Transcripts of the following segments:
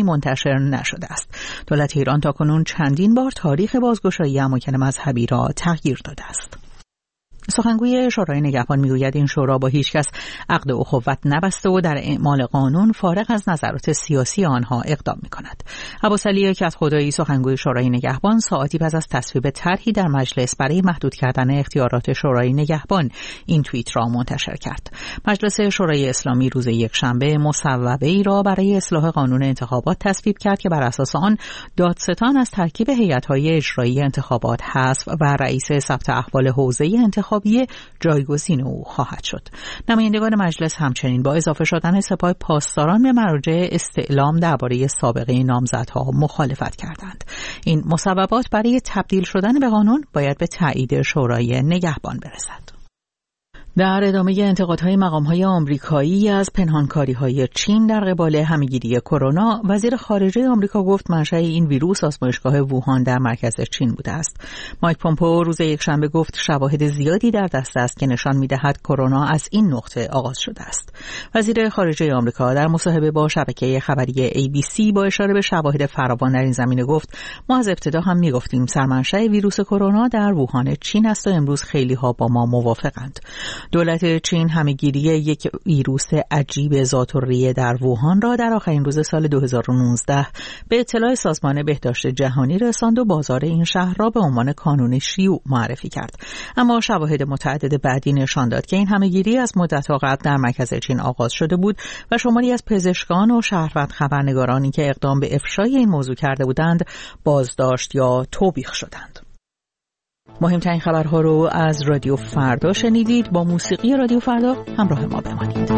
منتشر نشده است. دولت ایران تاکنون چندین بار تاریخ بازگشایی اماکن مذهبی را تغییر داده است. سخنگوی شورای نگهبان میگوید این شورا با هیچ کس عقد اخوت نبسته و در اعمال قانون فارغ از نظرات سیاسی آنها اقدام می‌کند. عباسعلی کدخدایی سخنگوی شورای نگهبان ساعتی پس از تصویب طرحی در مجلس برای محدود کردن اختیارات شورای نگهبان این توییت را منتشر کرد. مجلس شورای اسلامی روز یکشنبه مصوبه‌ای را برای اصلاح قانون انتخابات تصویب کرد که بر اساس آن دادستان از ترکیب هیئت‌های اجرایی انتخابات حذف و رئیس ثبت احوال حوزه انتخابی جایگزین او خواهد شد. نمایندگان مجلس همچنین با اضافه شدن سپاه پاسداران به مراجع استعلام درباره سابقه نامزدها مخالفت کردند. این مصوبات برای تبدیل شدن به قانون باید به تایید شورای نگهبان برسد. در ادامه انتقادهای مقام‌های آمریکایی از پنهانکاری‌های چین در قبال همه‌گیری کرونا، وزیر خارجه آمریکا گفت منشأ این ویروس آزمایشگاه ووهان در مرکز چین بوده است. مایک پومپئو روز یکشنبه گفت شواهد زیادی در دست است که نشان می‌دهد کرونا از این نقطه آغاز شده است. وزیر خارجه آمریکا در مصاحبه با شبکه خبری ABC با اشاره به شواهد فراوان در این زمینه گفت ما از ابتدا هم می‌گفتیم سرمنشأ ویروس کرونا در ووهان چین است و امروز خیلی‌ها با ما موافقند. دولت چین همه‌گیری یک ویروس عجیب ذات‌الریه در ووهان را در آخرین روز سال 2019 به اطلاع سازمان بهداشت جهانی رساند و بازار این شهر را به عنوان کانون شیوع معرفی کرد. اما شواهد متعدد بعدی نشان داد که این همه‌گیری از مدت‌ها قبل در مرکز چین آغاز شده بود و شماری از پزشکان و شهروند خبرنگارانی که اقدام به افشای این موضوع کرده بودند بازداشت یا توبیخ شدند. مهمترین خبرها رو از رادیو فردا شنیدید. با موسیقی رادیو فردا همراه ما بمانید.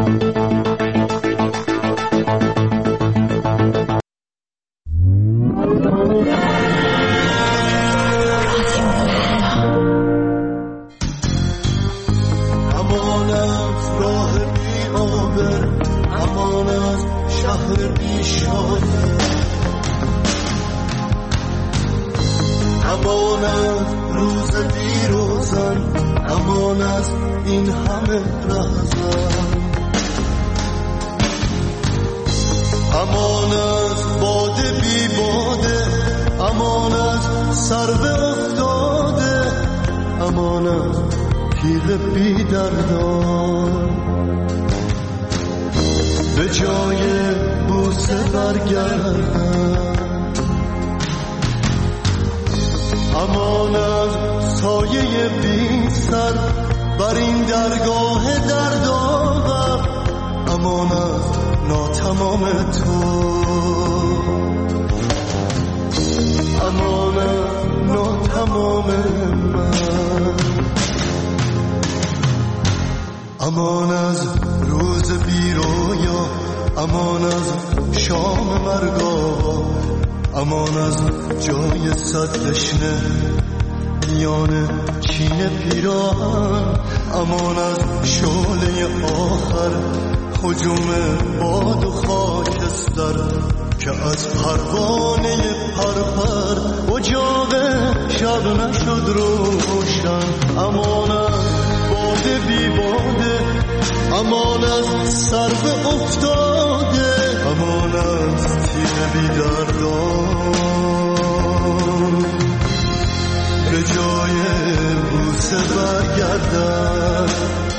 امان از راه بی آبر، امان از شهر بی شانه، امان از روز بی روزن، امان از این همه رهزن، امان از باده بی باده، امان از سرو افتاده، امان از تیغ بی دردان، به جای بوسه برگردن، امان از سایه بی سر بر این درگاه دردآور، امان از ناتمام تو، امان از ناتمام من، امان از روز بی رویا، امان از شام مرگاوا، امان از جای صد تشنه میان چین پیراهن، امان از شعله آخر هجوم باد و خاکستر که از پروانه پرپر اجاق شب نشد روشن، امان از باده بی باده، امان از سرو افتاده، امان از تیغ بی دردان، به جای بوسه برگردن،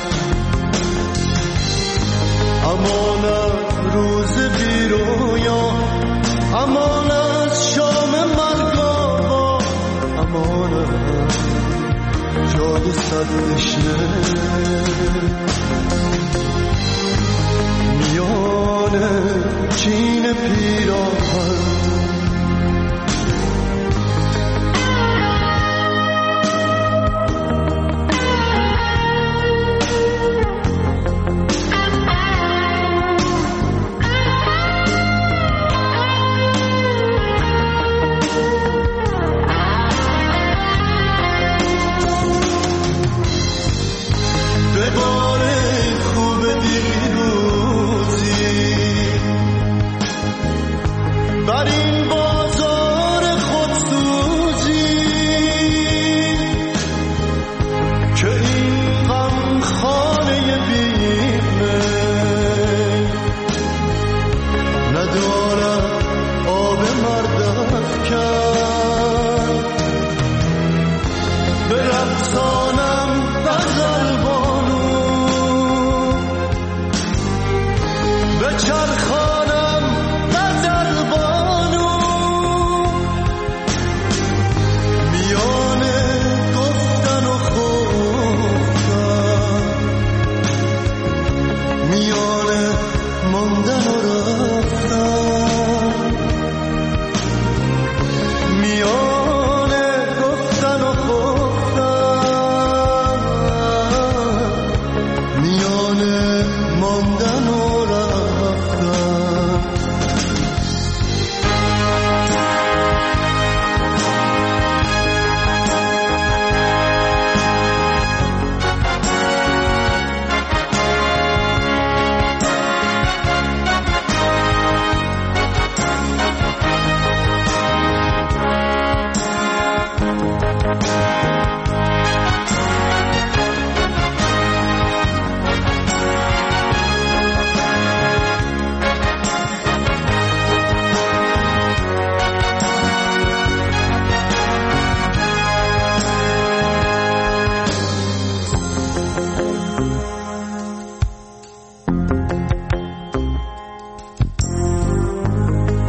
امان از روز بی رویا، امان از شام مرگاوا، امان از جای صد تشنه میان چین پیراهن.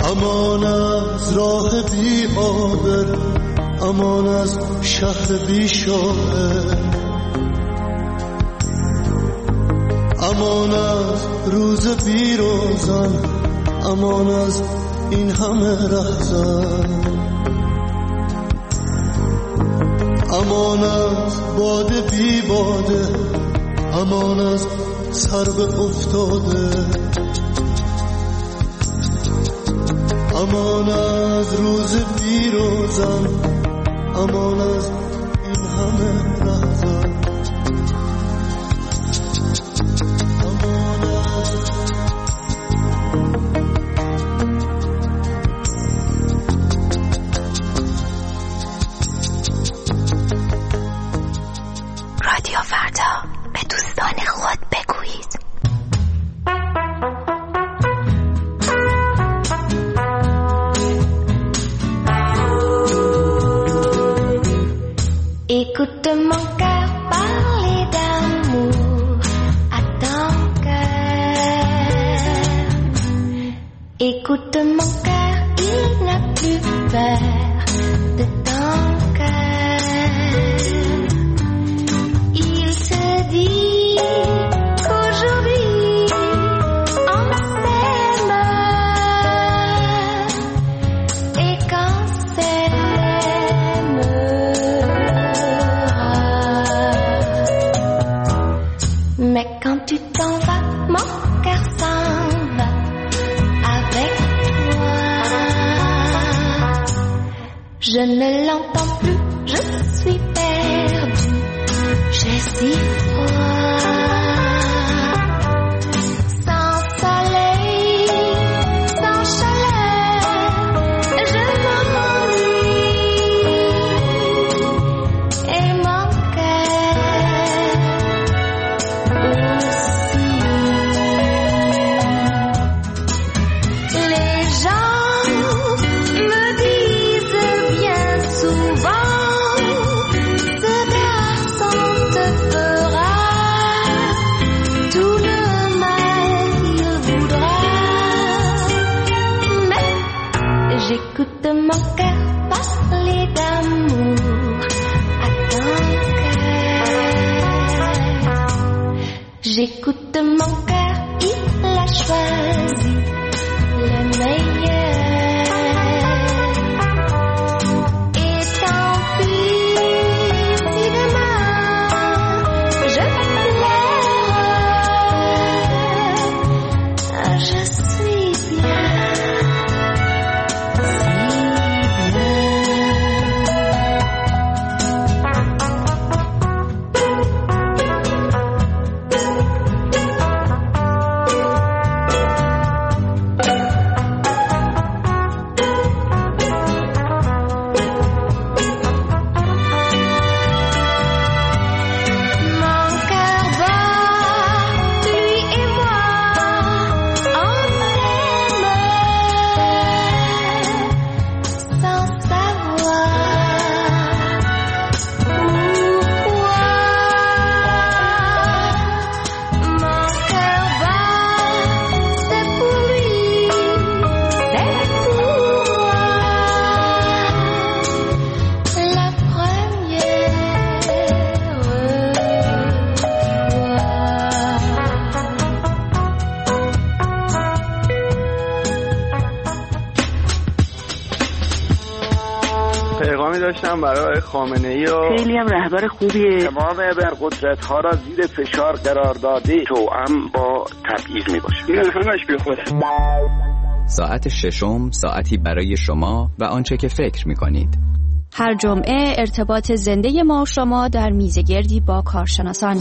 امان از راه بی آبر، امان از شهر بی شاعر، امان از روز بی روزن، امان از این همه رهزن، امان از باده بی باده، امان از سرو افتاده، امان از روز بی روزن، امان از این همه رهزن. رادیو فردا، به دوستان خود بگویید. Écoute mon cœur parler d'amour à ton cœur. Écoute mon cœur, il n'a plus peur de ton cœur. Il se dit qu'aujourd'hui on s'aime et qu'on mais quand tu t'en vas, mon cœur s'en va avec toi. Je ne l'entends plus, je suis perdue, j'ai si froid. Sans soleil, sans chaleur, je m'ennuie. Et mon cœur aussi. Les gens me disent bien souvent, ce garçon te fera tout le mal qu'il voudra. Mais j'écoute mon cœur parler d'amour à ton cœur. J'écoute mon cœur, il a choisi le meilleur. Et tant pis si demain je pleure, je suis bien, si bien. Mon cœur bat, lui et moi, on aime sans savoir pourquoi. Mon cœur bat, c'est pour lui, c'est pour moi. La première پیغامی داشتم برای خامنه‌ای و خیلی هم رهبر خوبیه. تمام ابرقدرت‌ها را زیر فشار قرار داده توأم با تبعیض میباشه. این همش بیخوده. ساعت ششم، ساعتی برای شما و آنچه که فکر می‌کنید. هر جمعه ارتباط زنده ما و شما در میزگردی با کارشناسان.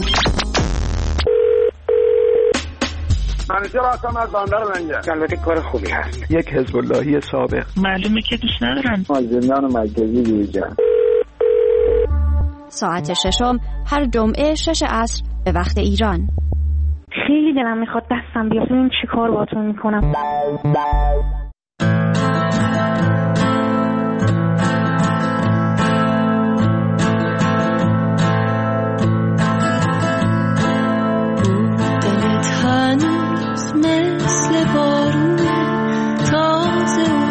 منیجر آسام از بندر منجر. البته کار خوبی هست. یک حزب اللهی سابق. معلومه که دوست ندارن. از زندان مرکزی بیرون. ساعت ششم هر جمعه 6 عصر به وقت ایران. خیلی دلم میخواد دستم بیاد ببینم چی کار باهاتون میکنم. دلت هنوز مثل بارون تازه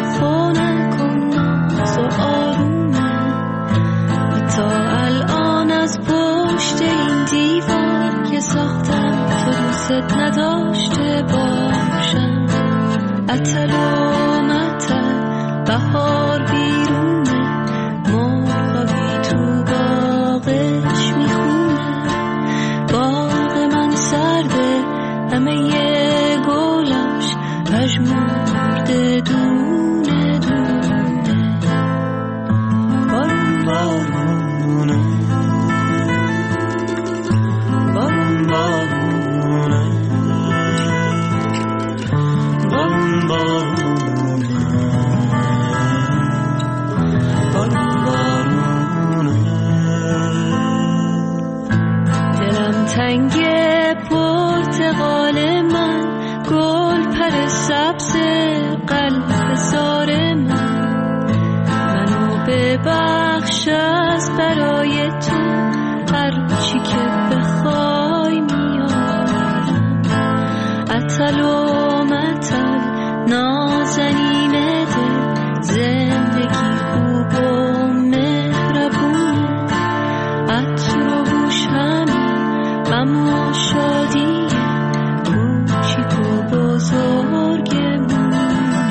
ببخش از برای تو هر چی که بخوای میارم. عطل و مطل نازنین دل زندگی خوب و مهربونه. عطر و بوش همین غم و شادی کوچیک و بزرگمونه.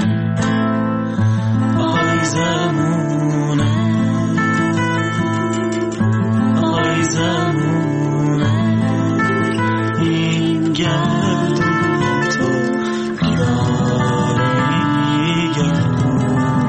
آی زمونه آی زمونه این گرد و تو بیداری گردونه.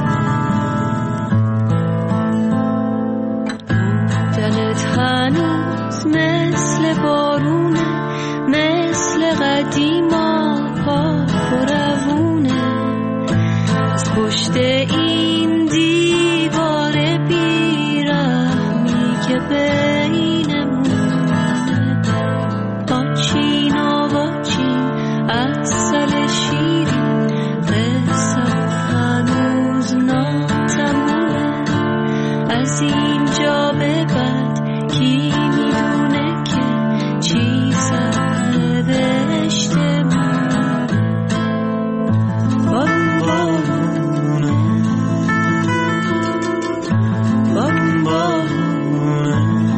دلت هنوز مثل بارونه، مثل قدیما پاک و روونه. از پشت این دیوار بیرحمی که بینمونه، آچین و واچین عسل شیرین قصه هنوز ناتمومه. از اینجا به بعد کی میدونه که چی سرنوشته مونه. بارون بارونه بارون بارونه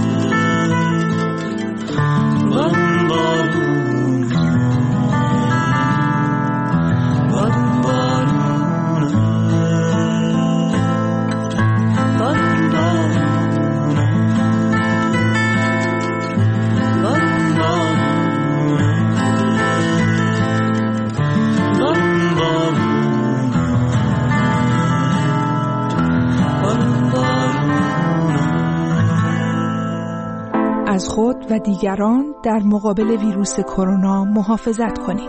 بارون بارونه بارون بارونه بارون از خود و دیگران در مقابل ویروس کرونا محافظت کنید.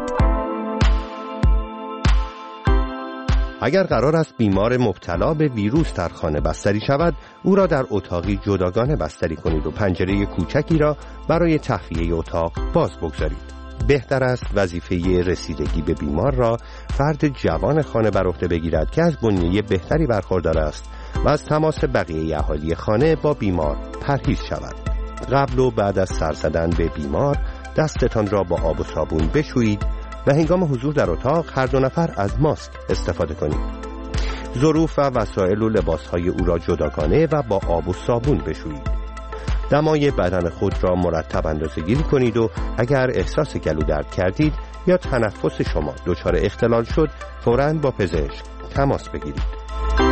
اگر قرار است بیمار مبتلا به ویروس در خانه بستری شود، او را در اتاقی جداگانه بستری کنید و پنجره کوچکی را برای تهویه اتاق باز بگذارید. بهتر است وظیفه رسیدگی به بیمار را فرد جوان خانه بر عهده بگیرد که از بنیه بهتری برخوردار است و از تماس بقیه اهالی خانه با بیمار پرهیز شود. قبل و بعد از سر زدن به بیمار دستتان را با آب و صابون بشویید و هنگام حضور در اتاق هر دو نفر از ماسک استفاده کنید. ظروف و وسایل و لباسهای او را جداگانه و با آب و صابون بشویید. دمای بدن خود را مرتب اندازه‌گیری کنید و اگر احساس گلو درد کردید یا تنفس شما دچار اختلال شد، فوراً با پزشک تماس بگیرید.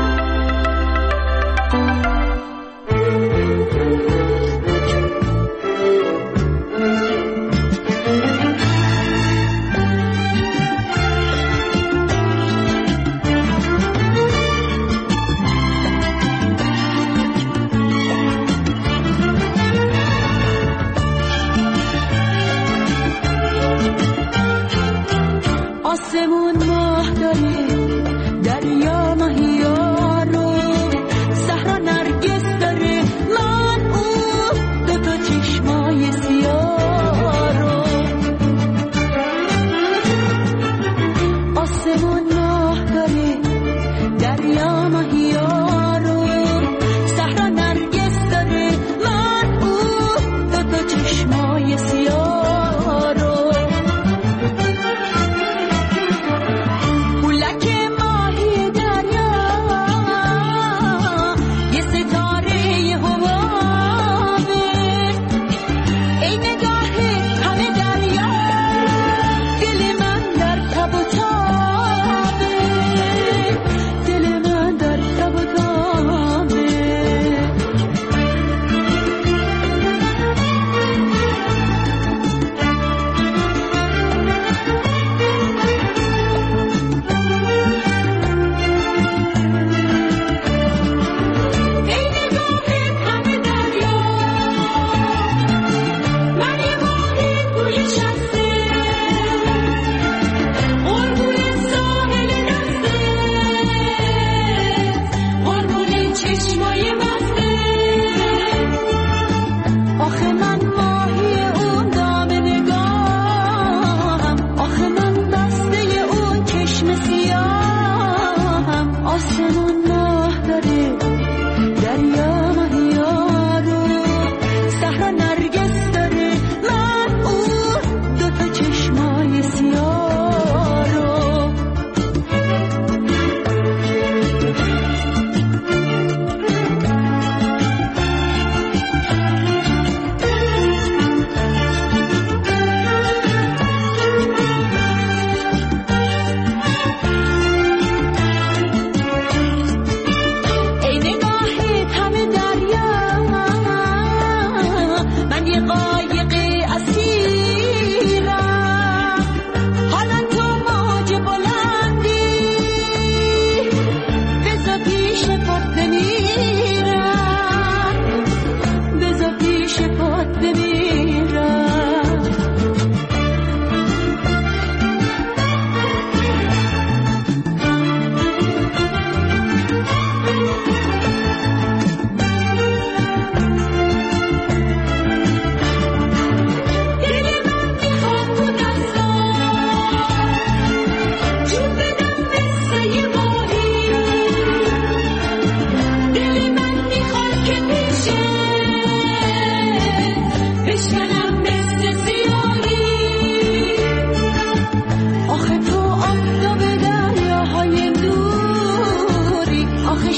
آسمون ماه داره، دریا ماهیا رو، صحرا نرگس داره، من اون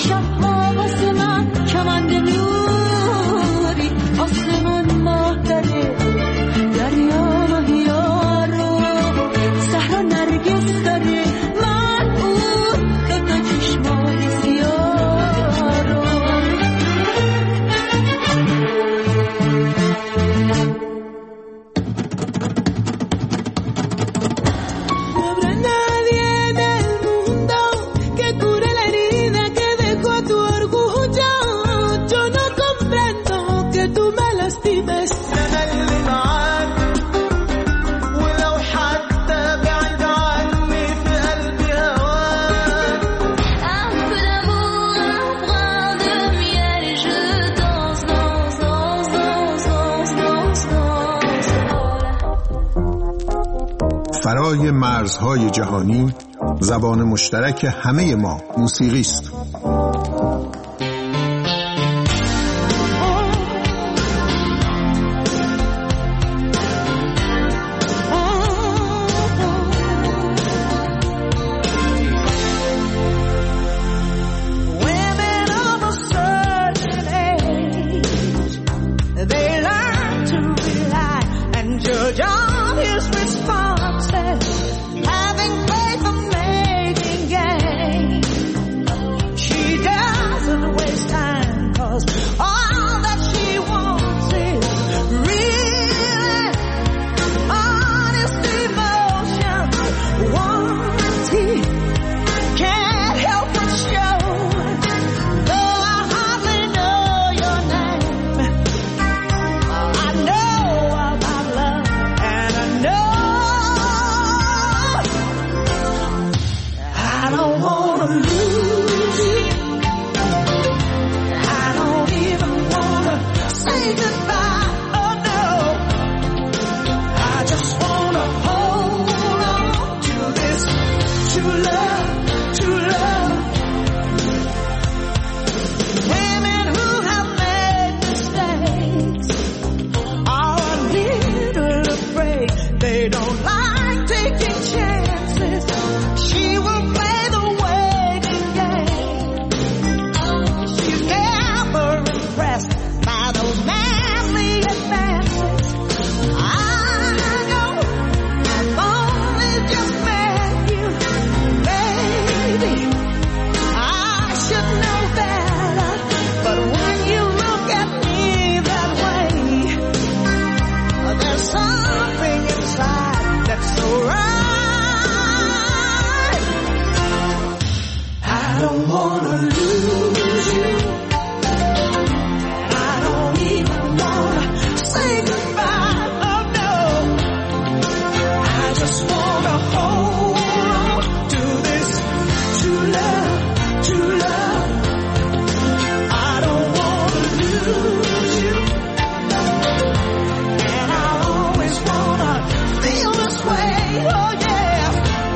شب‌ها واسه من کمند نوری، آسمون ماه داره، دریا ماهیا رو، صحرا نرگس داره، من اون دوتا چشمای سیاه رو. فرای مرزهای جهانی، زبان مشترک همه ما موسیقی است.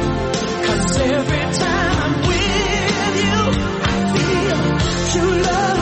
Every time I'm with you, I feel true love.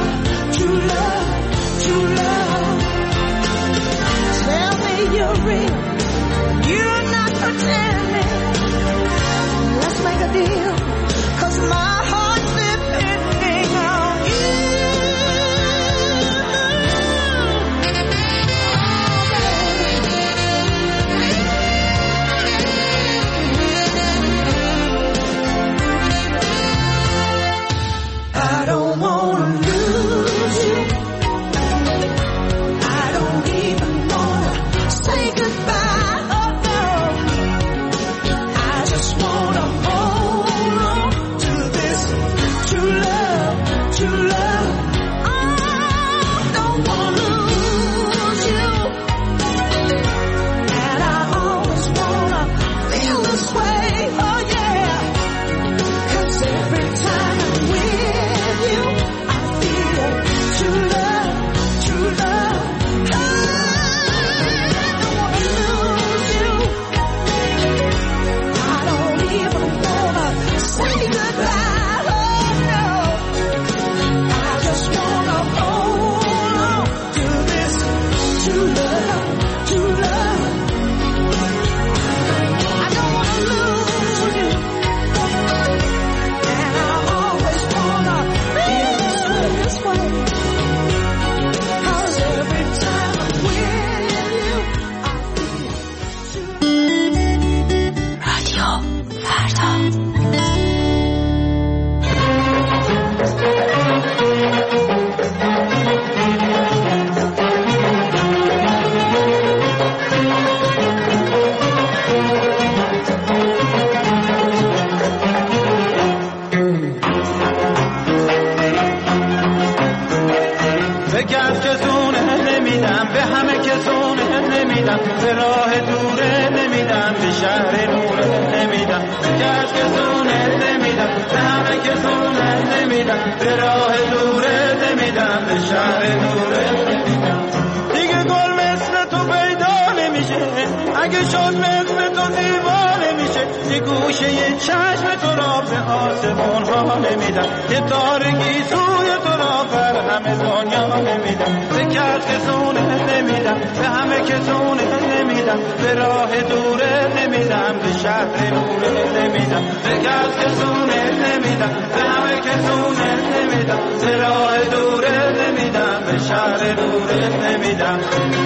کس که زونه نمیدم، به همه که زونه نمیدم، به راه دوره نمیدم، به شهر نوره نمیدم، به کس که زونه نمیدم، به همه که زونه نمیدم، به راه دوره نمیدم، به شهر نوره نمیدم. دیگه گل مثل تو پیدا نمیشه، اگه شد مثل تو دیوانه میشه، یه گوشه یه چشم تو را به آسمون ها نمیدم، یه تارگی سوی تو را بر همه دنیا نمیدم، به کس که زونه نمیدم، به همه که زونه نمیدم، به راه دوره نمیدم، به شهر نوره نمیدم، به کس که زونه نمیدم، به همه که زونه نمیدم، به راه دوره نمیدم، به شهر نوره نمیدم.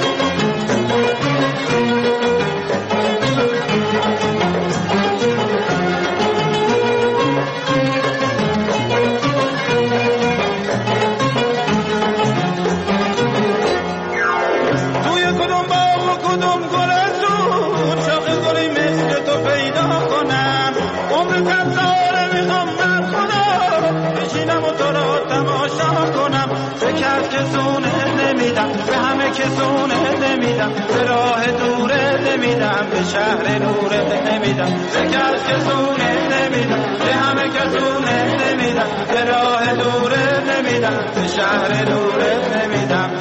به همه که زونه نمیدم، به راه دوره نمیدم، به شهر نوره نمیدم، به کس که زونه نمیدم، به همه که زونه نمیدم، به راه دوره نمیدم، به شهر نوره نمیدم.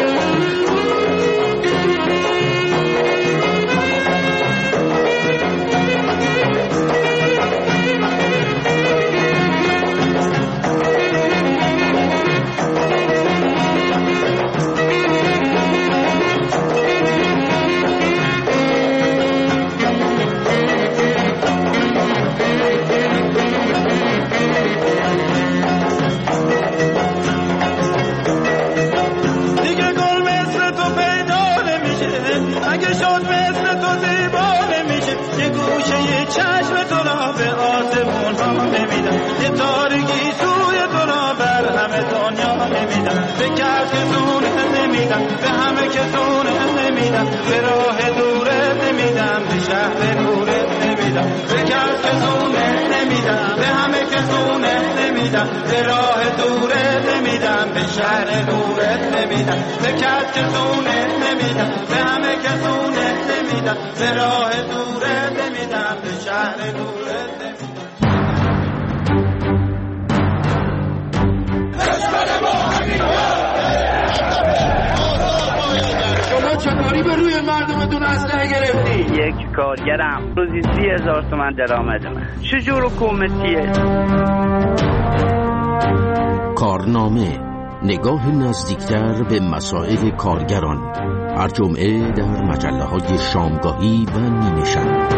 به همه که زونه نمیدم، به راه دوره نمیدم، به شهر نوره نمیدم، به کس که زونه نمیدم، به همه که زونه نمیدم، به راه دوره نمیدم، به شهر نوره نمیدم، به کس که زونه نمیدم، به همه که زونه نمیدم، به راه دوره نمیدم، به شهر نوره نمیدم. چطوری به روی مردمتون اسلحه گرفتی؟ یک کارگرم روزی 30,000 تومان درآمدمه. چجور حکومتیه؟ کارنامه، نگاه نزدیکتر به مسائل کارگران، هر جمعه در مجله‌های شامگاهی و نیمه شب.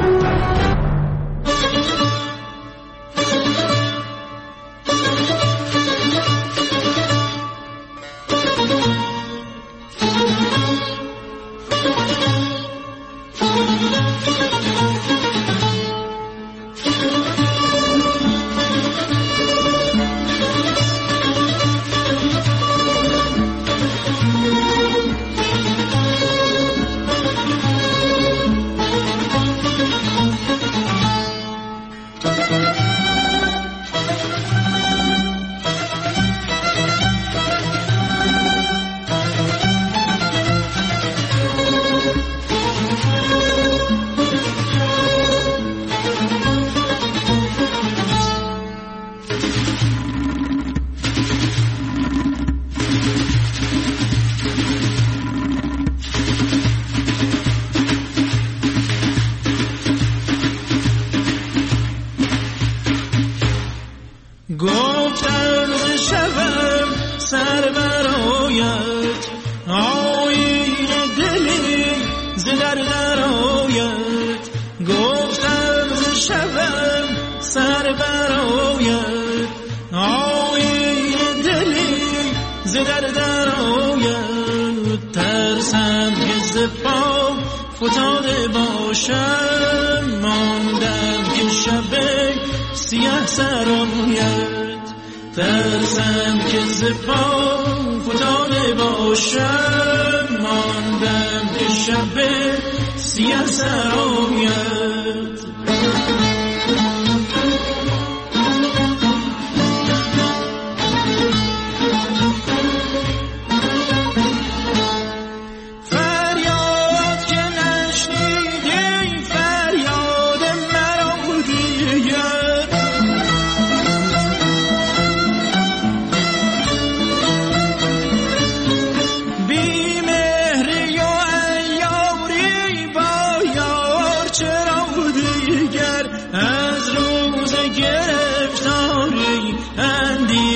فتاده باشم ماندم که شب سیاه سراید ترسم که زپا فتاده باشم ماندم که شب سیاه سراید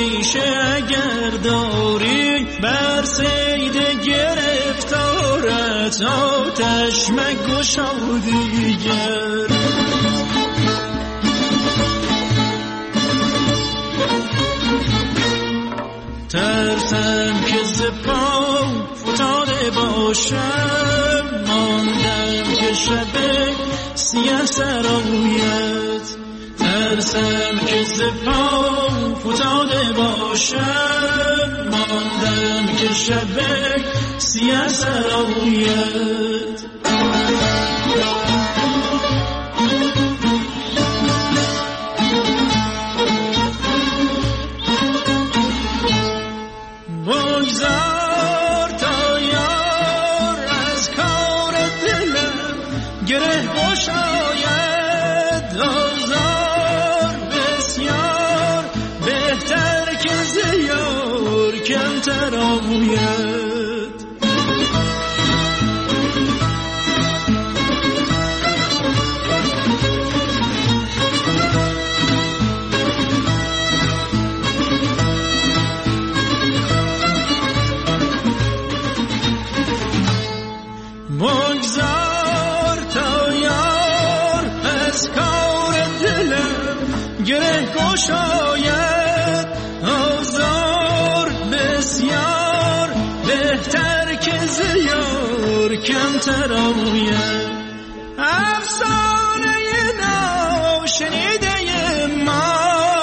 اندیشه اگر داری، بر صید گرفتارت آتش مگشا دیگر. ترسم که ز پا فتاده باشم، ماندم که شب سیاه سرایت. ترسم که ز پا فتاده باشم، ماندم که شب سیاه سرایت. بگذار تا یار از کار دلم گره گشاید، آزار بسیار بهتر که ز یار کمتر آید. بگذار تا یار از کار دلم گره گشاید، آزار بسیار بهتر که ز یار کمتر آید. افسانه ناشنیده ما،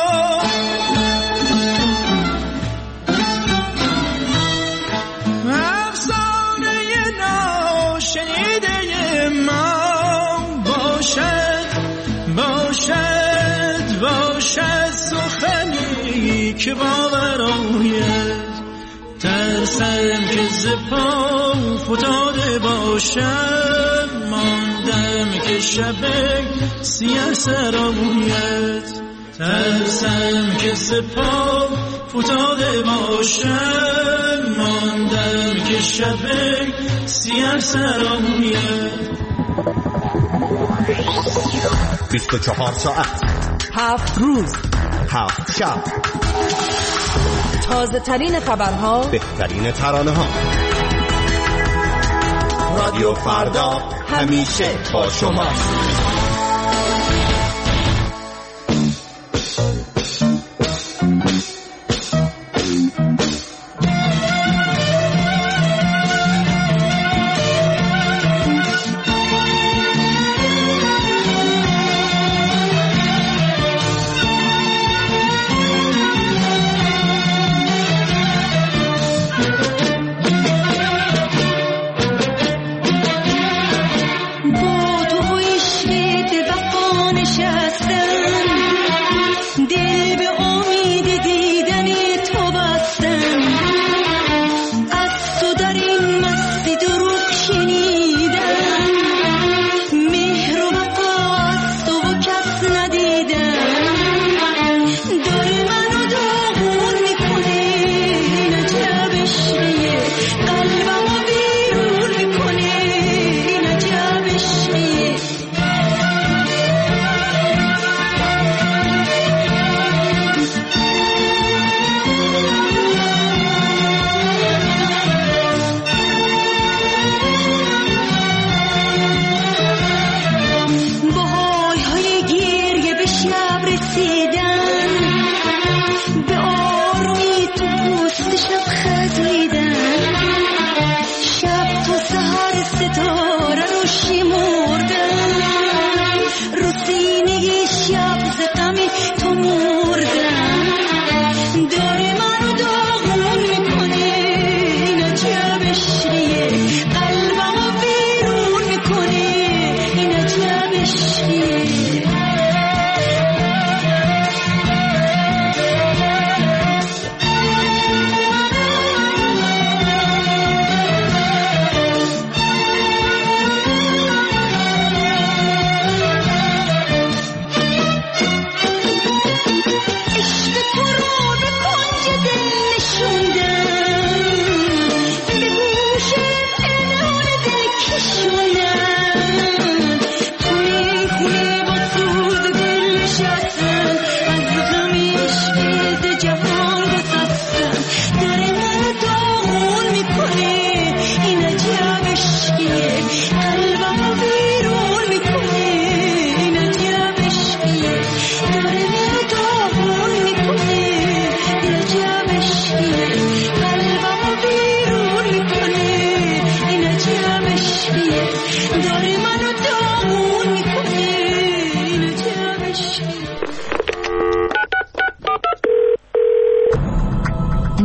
شنیده ما باشد سخنی که باور آید. ترسم که ز پا فتاده باشم، ماندم که شب سیاه سرایت. ترسم که ز پا فتاده باشم، ماندم که شب سیاه سرایت. 24 ساعت، 7 روز، 7 شب، تازه ترین خبرها، بهترین ترانه ها. رادیو فردا همیشه با شماست.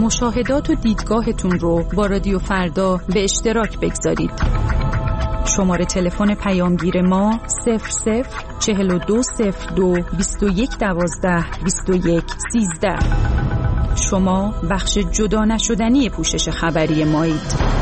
مشاهدات و دیدگاهتون رو با رادیو فردا به اشتراک بگذارید. شماره تلفن پیامگیر ما 00420221122113. شما بخش جدا نشدنی پوشش خبری مایید.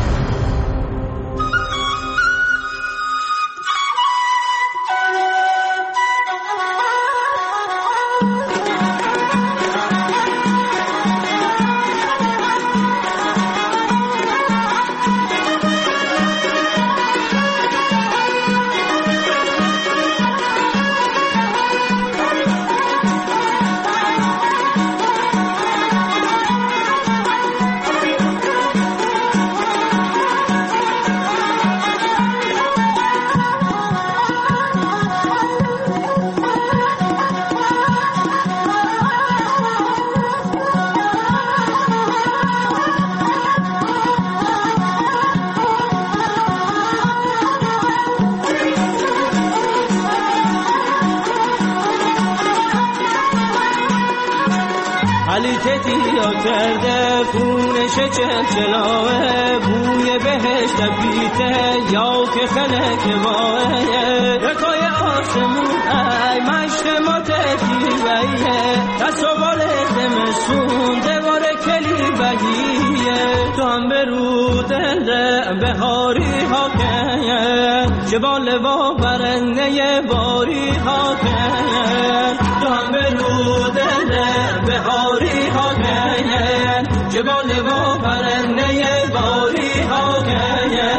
تدیا کرده خونش چلچلاوه بوی بهشت بیته یا که خلک واه رکای آسمون ای مشت ما تکیبهیه دست و بال زمستون دوار کلی بهیه تو هم برو دل بهاری ها که جبال با برنده باری ها که تو هم برو دل بهاری ها که جبال با برنده باری ها که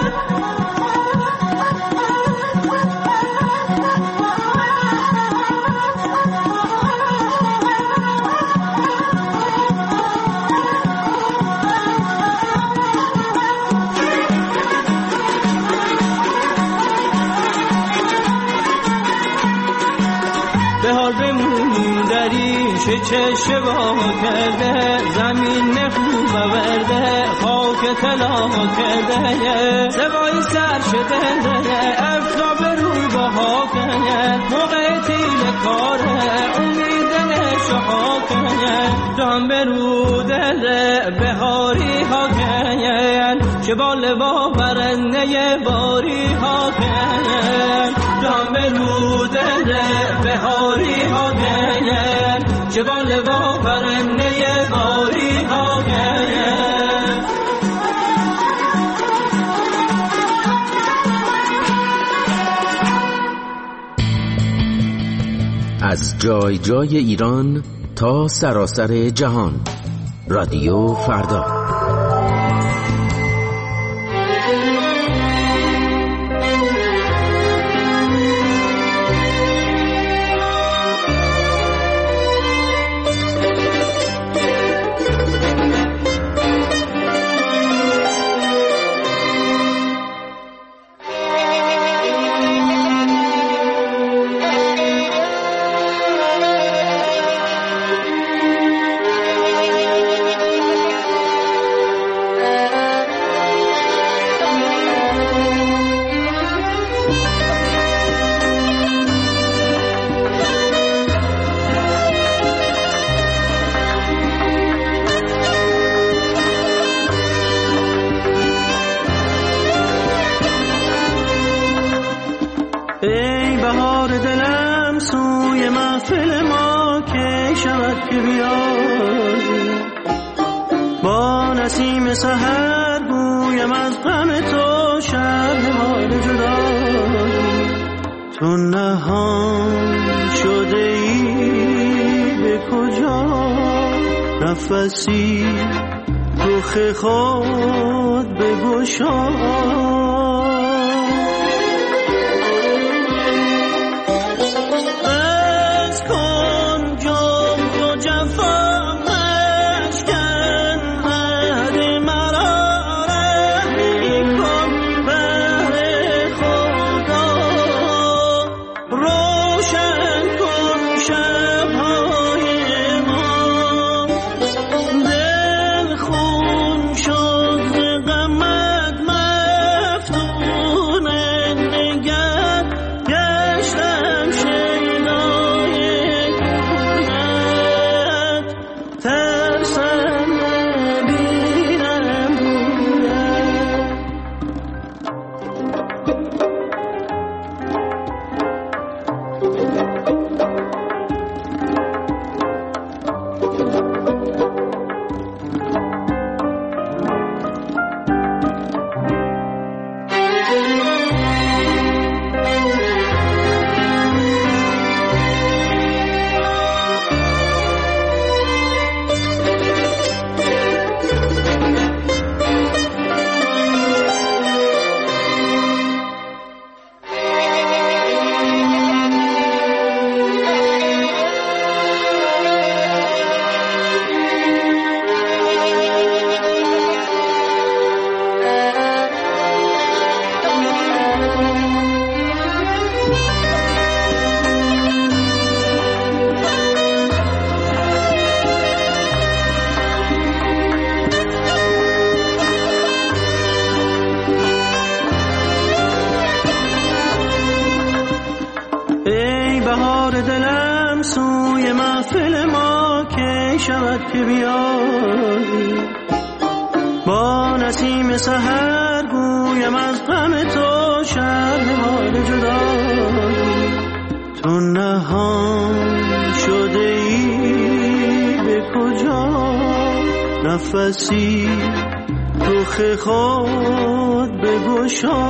چه شبا کرده زمین خوب ورده خاک طلا کرده سوای سر شده افتاب روی بها کنه موقع تیل کاره امیدن شها کنه دام برو دل بهاری ها کنه شبال با برنده باری ها کنه دام برو دل بهاری ها کنه جبال با پرنده باری ها از جای جای ایران تا سراسر جهان، رادیو فردا. ای بهار دلم سوی محفل ما که شود که بیایی با نسیم سحر بویم از غم تو شب حال جدایی تو نهان شده ای به کجا نفسی رخ خود بگشا کی شود که بیایی. با نسیم سحر گویم از غم تو شرح حال جدایی. تو نهان شده ای به کجا، نفسی رخ خود بگشا.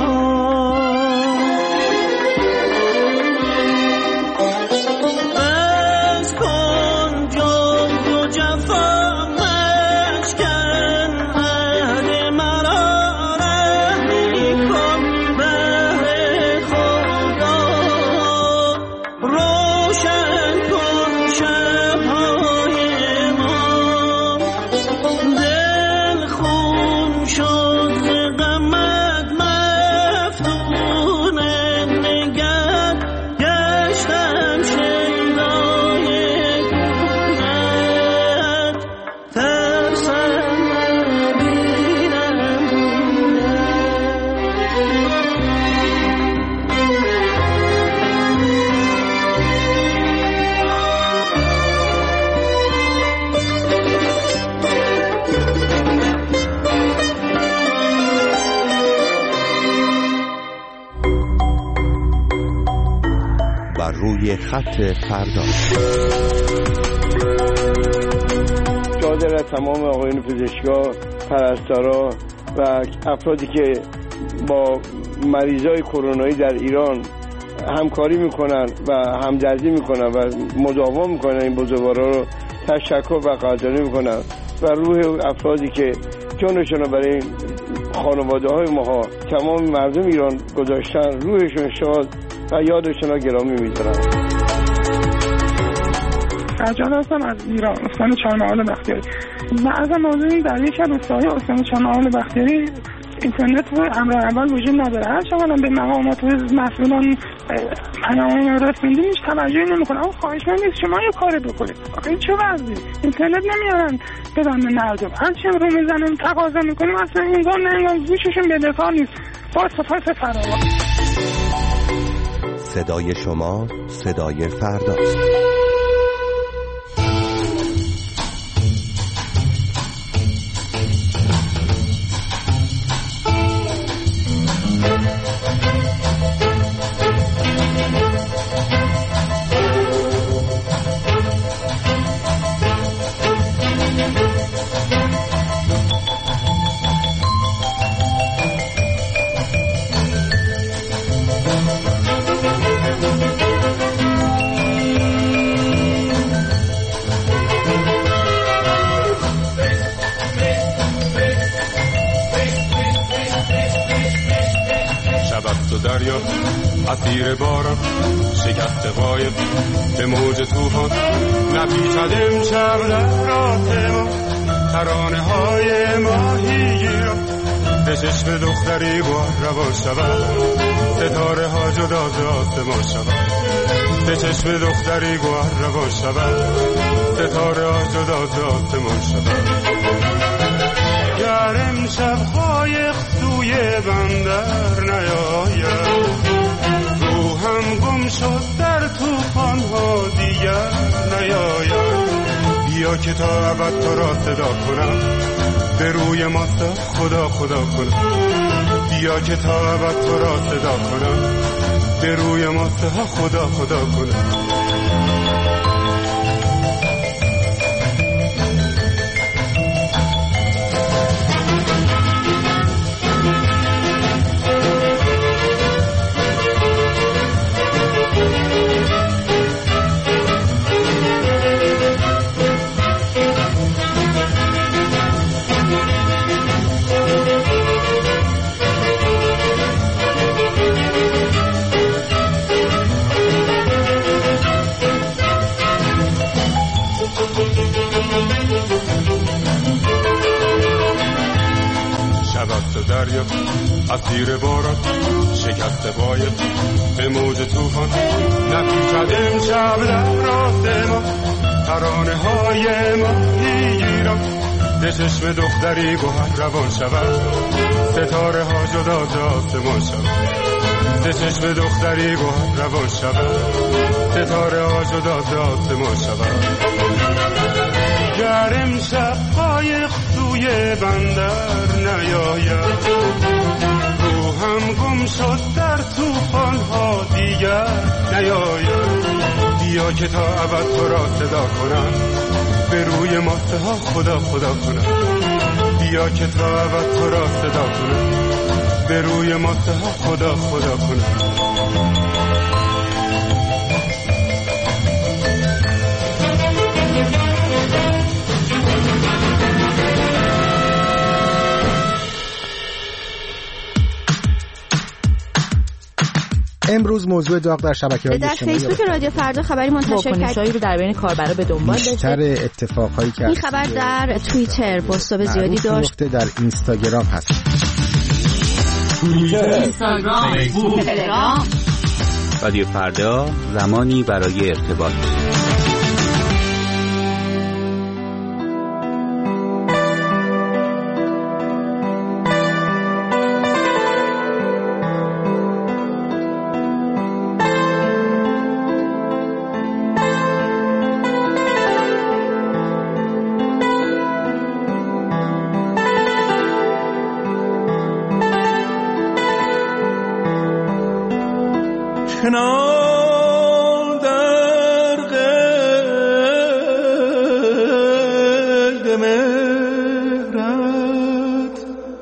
روی خط فردا. جادر تمام آقایون پزشکا، پرستارا و افرادی که با مریضای کرونایی در ایران همکاری میکنن و همدردی میکنن و مداوا میکنن، این بزرگوارا رو تشکر و قدردانی میکنن و روح افرادی که جانشون رو برای خانواده های ماها تمام مردم ایران گذاشتن، روحشون شاد و یادشون رو گرامی می‌دارم. فرجان هستم از ایران، استان چهارمحال بختیاری. بعضا موضوعی در یک از روستاهای استان چهارمحال بختیاری اینترنت و امر اول وجود نداره. هر چقدر به مقامات و مسئولان پیام رسوندیم هیچ توجهی نمی‌کنن. اما خواهش می‌کنم شما یه کاری بکنید. این چه وضعی؟ اینترنت نمیارن بدن مردم. هر چی رو میزنن تقاضا می‌کنیم اصلا انگار نه گوششون به دفاع نیست. با صفات فراوان. صدای شما صدای فرداست. دریا اسیر باران شکست قایق به موج طوفان نپیچد امشب در راه ما ترانه های ماهیگیران به چشم دختری گوهر روان شود ستاره ها جدا ز آسمان شود به چشم دختری گوهر روان شود ستاره ها جدا ز آسمان شود گر امشب قایق سوی بندر نیاید روحم گم شد در طوفان ها دیگر نیاید بیا که تا ابد تو را صدا کنم به روی ماستا خدا خدا کنم بیا که تا ابد تو را صدا کنم به روی ماستا خدا خدا کنم دریا اسیر باران شکست قایق به موج طوفان نپیچد امشب در راه ما ترانه های ماهیگیران به چشم دختری گوهر روان شود ستاره ها جدا ز آسمان شود به چشم دختری گوهر روان شود ستاره ها جدا ز آسمان شود اگر امشب قایق توی بندر نیاید، روحم گم شد در طوفان ها دیگر نیاید. بیا که تا ابد تو را صدا کنم، به روی ماسه ها خدا خدا کنم. بیا که تا ابد تو را صدا کنم، به روی ماسه ها خدا خدا کنم. امروز موضوع داغ در شبکه‌های اجتماعی در فیسبوک رادیو فردا خبری منتشر کرد رو در بین کاربرا به دنبال داشت. بیشتر اتفاقایی که این خبر در توییتر بازتاب زیادی داشت. در اینستاگرام هست. توییتر، اینستاگرام، فیسبوک، تلگرام. رادیو فردا، زمانی برای ارتباط. کنار در قید مهرت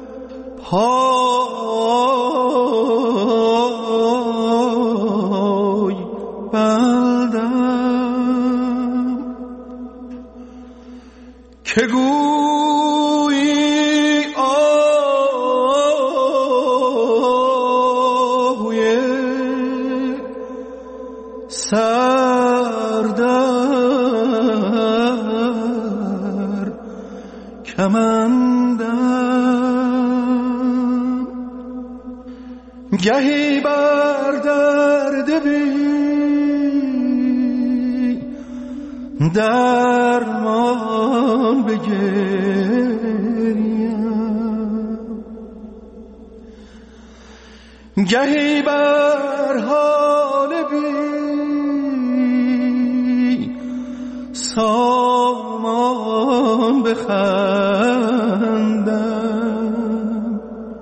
پای بندم که گویی آهوی سردر کمندم، گهی بر درد بی درمان بگریم، گهی بر حال بی سامان بخندم.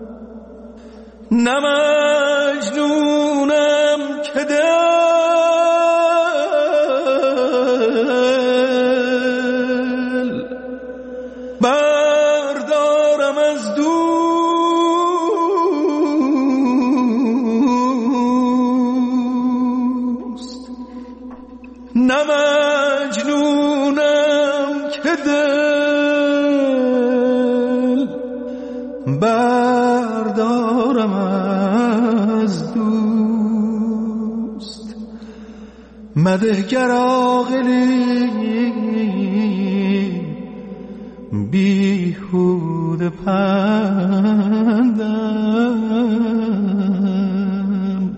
نه مجنونم که دل بردارم از دوست، نه مجنونم که دل بردارم از دوست. مدهگر عاقلی بیهوده پندم،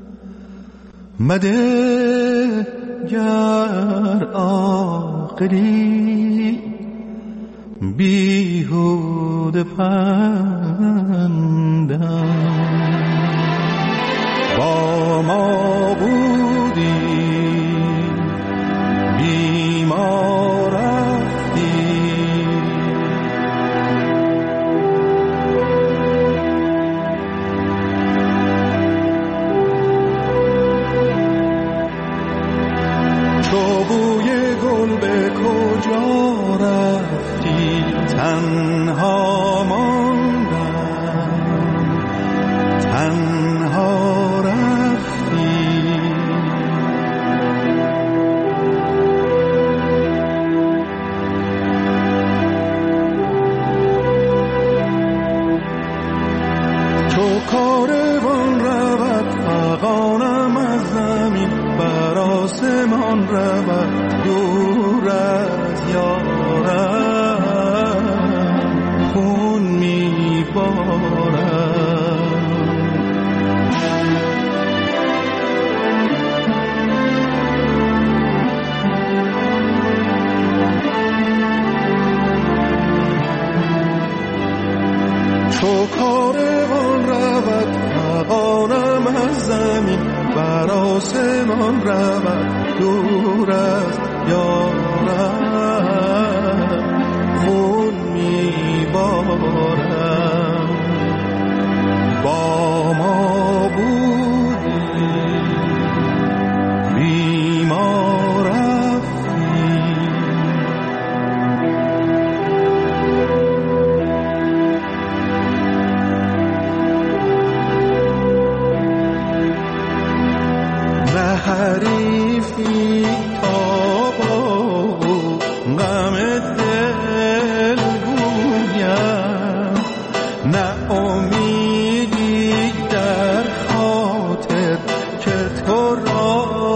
مدهگر عاقلی بیهوده پندم. با ما بودی بی ما رفتی، تو بوی گل به کجا رفتی، تنها ماندم، تنها رفتی. تو کاروان رود فغانم از زمین، بر آسمان رود دور از یارم، خون میبارم. تو کاروان رود فغانم از زمین، بر آسمان رود دور از یارم، خون میبارم. با ما بودی بی ما رفتی، نه حریفی تاب و غم دل گویم، نه امیدی در خاطر که تو را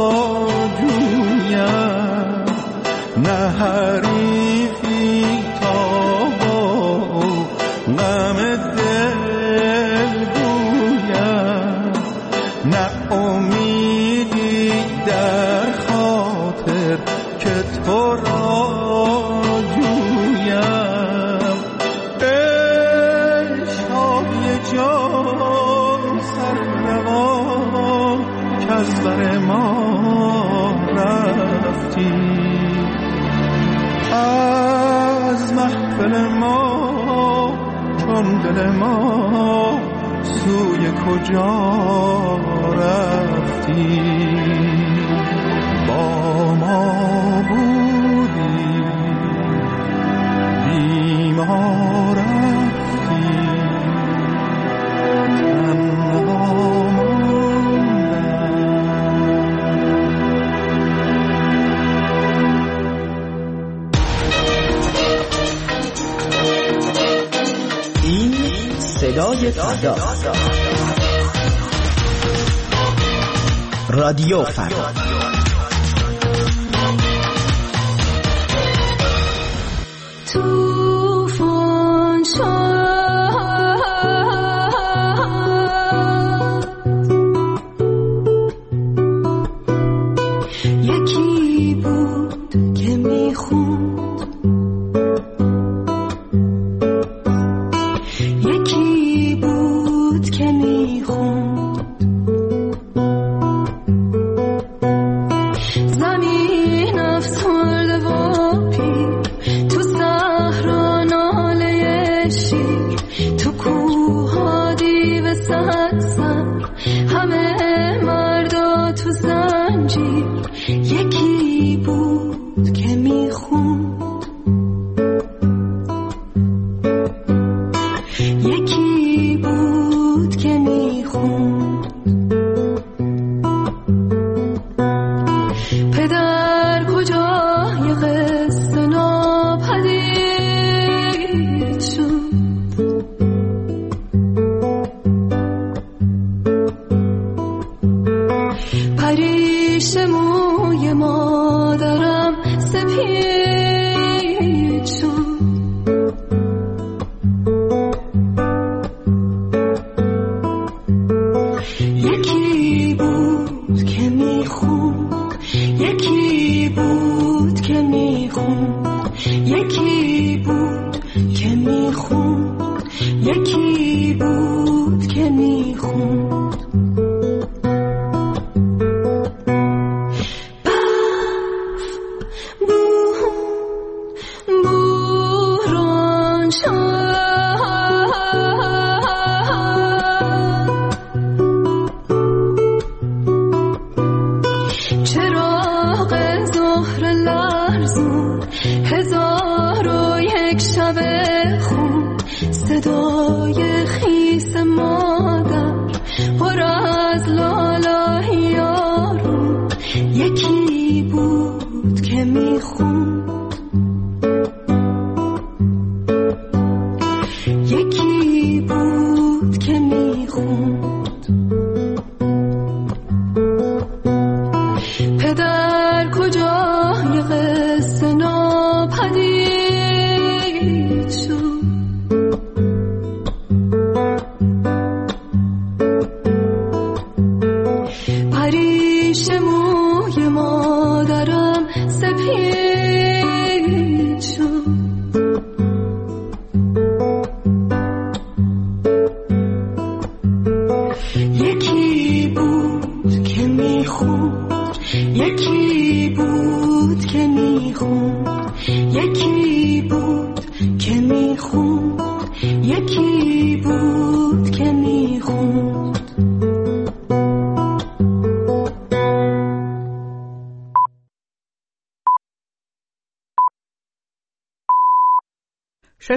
جویم، نه حریفی تاب و غم دل گویم، نه امیدی در خاطر که تو را جویم. ای شادی جان سرنوان که از بر ما رفتی، از محفل ما چون دل ما سوی کجا رفتی. با ما بودی بی ما رفتی، تنها این صدای فردا، رادیو فردا. طوفان یکی بود که میخوند، یکی بود که میخوند، زمین افسرده و پیر، تو صحرا ناله شیر، تو کوها دیو صد سر، همه مردا تو زنجیر، یکی بود که میخوند، یکی بود که میخوند. پدر کجای قصه ناپدید شد، پریش موی مادرم سپید شد، یکی بود که میخوند، یکی بود که میخوند، یکی بود که میخوند، یکی بود که میخوند. صدای خیس مادر پر از لاله یارو، یکی بود که میخوند، یکی بود که میخوند. پدر کجای قصه ناپدید شد، خون